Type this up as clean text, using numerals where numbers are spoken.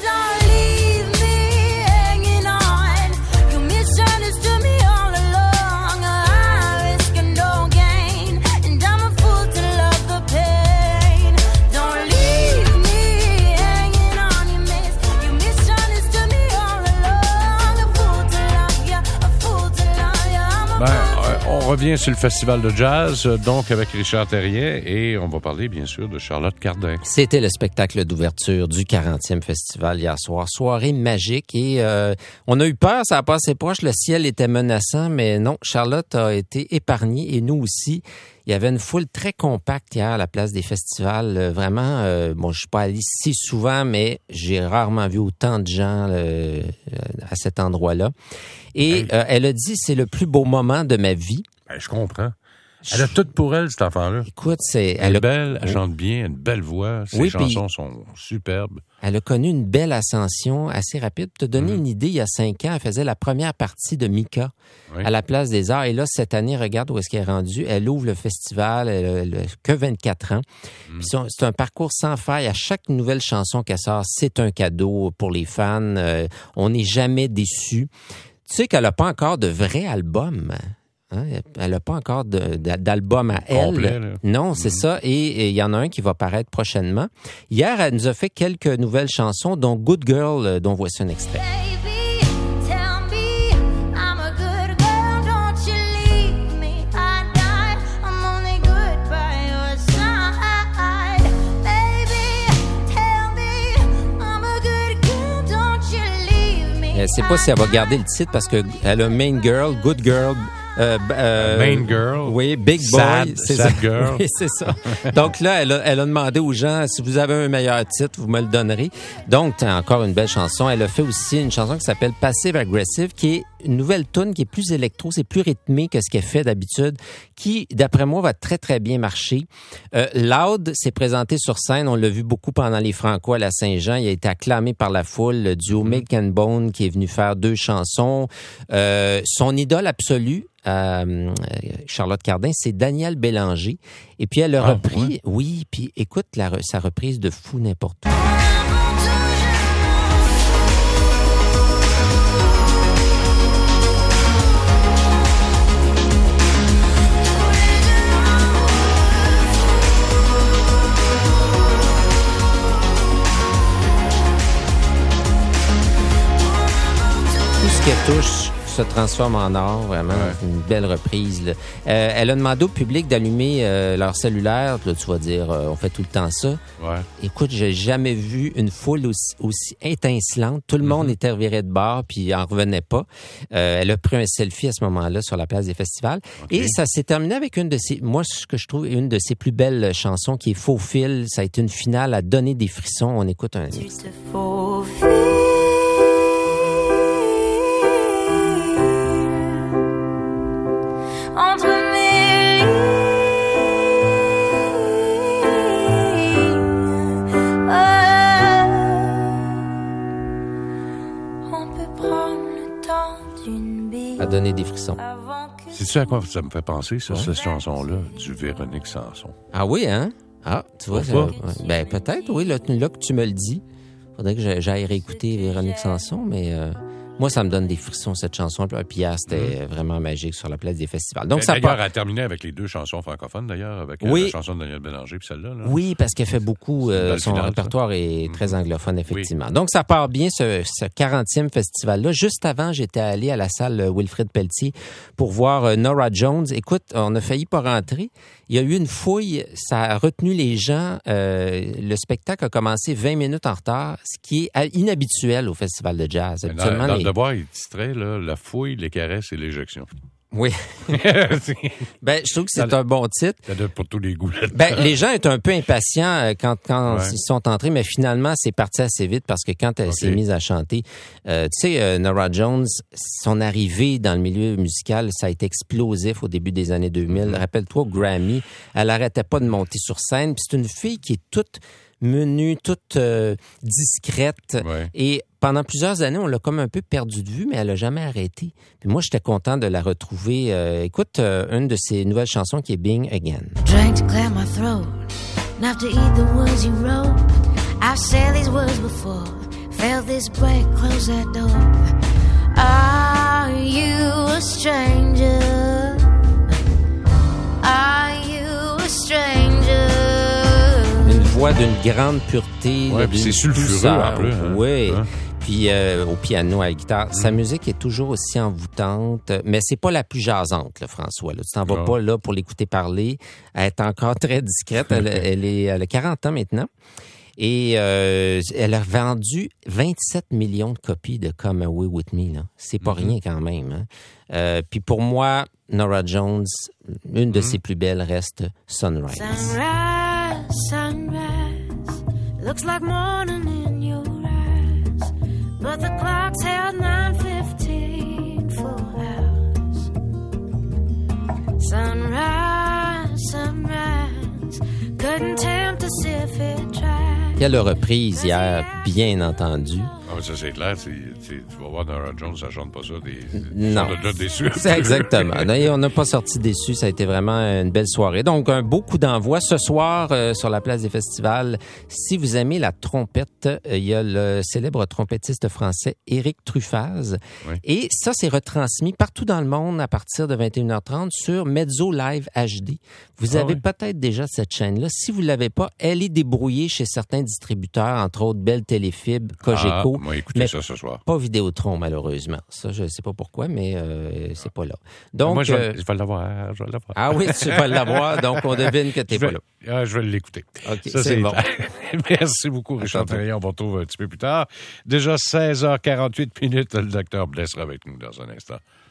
On revient sur le festival de jazz, donc avec Richard Terrien, et on va parler bien sûr de Charlotte Cardin. C'était le spectacle d'ouverture du 40e festival hier soir. Soirée magique et on a eu peur, ça a passé proche, le ciel était menaçant, mais non, Charlotte a été épargnée et nous aussi. Il y avait une foule très compacte hier à la place des festivals. Vraiment, bon, je suis pas allé si souvent, mais j'ai rarement vu autant de gens à cet endroit-là. Et elle a dit, c'est le plus beau moment de ma vie. Ben, je comprends. Elle a tout pour elle, cet enfant-là. Écoute, elle est belle, elle chante bien, elle a une belle voix, ses chansons sont superbes. Elle a connu une belle ascension assez rapide. Pour te donner une idée, il y a 5 ans, elle faisait la première partie de Mika à la Place des Arts. Et là, cette année, regarde où est-ce qu'elle est rendue. Elle ouvre le festival, elle a que 24 ans. Puis c'est un parcours sans faille. À chaque nouvelle chanson qu'elle sort, c'est un cadeau pour les fans. On n'est jamais déçus. Tu sais qu'elle n'a pas encore de vrai album. Hein? Elle n'a pas encore d'album à elle. Complet, là. Non, c'est ça. Et il y en a un qui va paraître prochainement. Hier, elle nous a fait quelques nouvelles chansons, dont Good Girl, dont voici un extrait. Elle ne sait pas si elle va garder le titre parce qu'elle a Main Girl, Good Girl, Main Girl. Oui, Big Boy. Sad Girl. Oui, c'est ça. Donc là, elle a demandé aux gens, si vous avez un meilleur titre, vous me le donnerez. Donc, t'as encore une belle chanson. Elle a fait aussi une chanson qui s'appelle Passive Aggressive, qui est une nouvelle tune qui est plus électro, c'est plus rythmé que ce qu'elle fait d'habitude, qui, d'après moi, va très, très bien marcher. Loud s'est présenté sur scène. On l'a vu beaucoup pendant les Franco à la Saint-Jean. Il a été acclamé par la foule. Le duo Milk and Bone qui est venu faire 2 chansons. Son idole absolue, Charlotte Cardin, c'est Danielle Bélanger. Et puis elle a repris, oui, puis écoute sa reprise de Fou n'importe où. Tout ce qu'elle touche se transforme en or, vraiment. Ouais. Une belle reprise, là. Elle a demandé au public d'allumer leur cellulaire. Là, tu vas dire, on fait tout le temps ça. Ouais. Écoute, j'ai jamais vu une foule aussi étincelante. Tout le monde était reviré de bord puis en revenait pas. Elle a pris un selfie à ce moment-là sur la place des festivals. Okay. Et ça s'est terminé avec une de ses plus belles chansons qui est Faux fil. Ça a été une finale à donner des frissons. On écoute un extrait. Faux fil. Entre mes lignes, on peut prendre le temps d'une bille. À donner des frissons. Sais-tu à quoi ça me fait penser, ça, cette chanson-là, du Véronique Sanson? Ah oui, hein? Ah, tu vois, ben peut-être, oui, là que tu me le dis. Faudrait que j'aille réécouter Véronique Sanson, mais... Moi, ça me donne des frissons, cette chanson. Puis hier, c'était vraiment magique sur la place des festivals. Donc, ça d'ailleurs, elle a terminé avec les 2 chansons francophones, d'ailleurs, avec la chanson de Danielle Bélanger puis celle-là. Là. Oui, parce qu'elle fait beaucoup... son répertoire est très anglophone, effectivement. Oui. Donc, ça part bien, ce 40e festival-là. Juste avant, j'étais allé à la salle Wilfrid Pelletier pour voir Norah Jones. Écoute, on a failli pas rentrer. Il y a eu une fouille, ça a retenu les gens. Le spectacle a commencé 20 minutes en retard, ce qui est inhabituel au festival de jazz. Habituellement, dans le devoir, il titrait la fouille, les caresses et l'éjection. Oui. Ben, je trouve que c'est un bon titre. Ça pour tous les goûts. Ben, les gens étaient un peu impatients quand ils sont entrés, mais finalement, c'est parti assez vite parce que quand elle s'est mise à chanter, tu sais, Norah Jones, son arrivée dans le milieu musical, ça a été explosif au début des années 2000. Rappelle-toi, au Grammy, elle arrêtait pas de monter sur scène. Puis c'est une fille qui est toute menue, toute discrète. Ouais. Et pendant plusieurs années, on l'a comme un peu perdu de vue, mais elle a jamais arrêté. Puis moi, j'étais content de la retrouver. Écoute, une de ses nouvelles chansons qui est Being Again. Trying to clear my throat, not to eat the words you wrote. I've said these words before. felt this break, close that door. Are you a stranger? Are you a stranger? Une voix d'une grande pureté. Ouais, puis c'est sulfureux en plus. Hein? Oui. Hein? Puis au piano, à la guitare. Sa musique est toujours aussi envoûtante, mais c'est pas la plus jasante, là, François. Là. Tu t'en vas pas là pour l'écouter parler. Elle est encore très discrète. Elle a 40 ans maintenant. Et elle a vendu 27 millions de copies de Come Away With Me. Là. C'est pas rien quand même. Hein? Puis pour moi, Norah Jones, une de ses plus belles reste Sunrise. Sunrise, sunrise, looks like morning in your eyes, but the clock's held 9:15 for hours. Sunrise, sunrise, couldn't tempt us if it tried. Quelle reprise hier, bien entendu. Ah, mais ça, c'est clair. Tu vas voir Norah Jones, ça chante pas ça. Non. On est déjà déçus. C'est exactement. On n'a pas sorti déçus. Ça a été vraiment une belle soirée. Donc, un beau coup d'envoi. Ce soir, sur la place des festivals, si vous aimez la trompette, il y a le célèbre trompettiste français Éric Truffaz. Oui. Et ça, c'est retransmis partout dans le monde à partir de 21h30 sur Mezzo Live HD. Vous avez peut-être déjà cette chaîne-là. Si vous ne l'avez pas, elle est débrouillée chez certains distributeurs, entre autres Bell Téléfib, Cogeco. Moi, écoutez ça ce soir. Pas Vidéotron, malheureusement. Ça, je ne sais pas pourquoi, mais c'est pas là. Donc, moi, je vais l'avoir. Ah oui, tu vas l'avoir. Donc, on devine que tu n'es pas là. Ah, je vais l'écouter. OK, ça, c'est bon. Merci beaucoup, Richard Terrien. On va retrouver un petit peu plus tard. Déjà 16h48 minutes. Le docteur Blais sera avec nous dans un instant.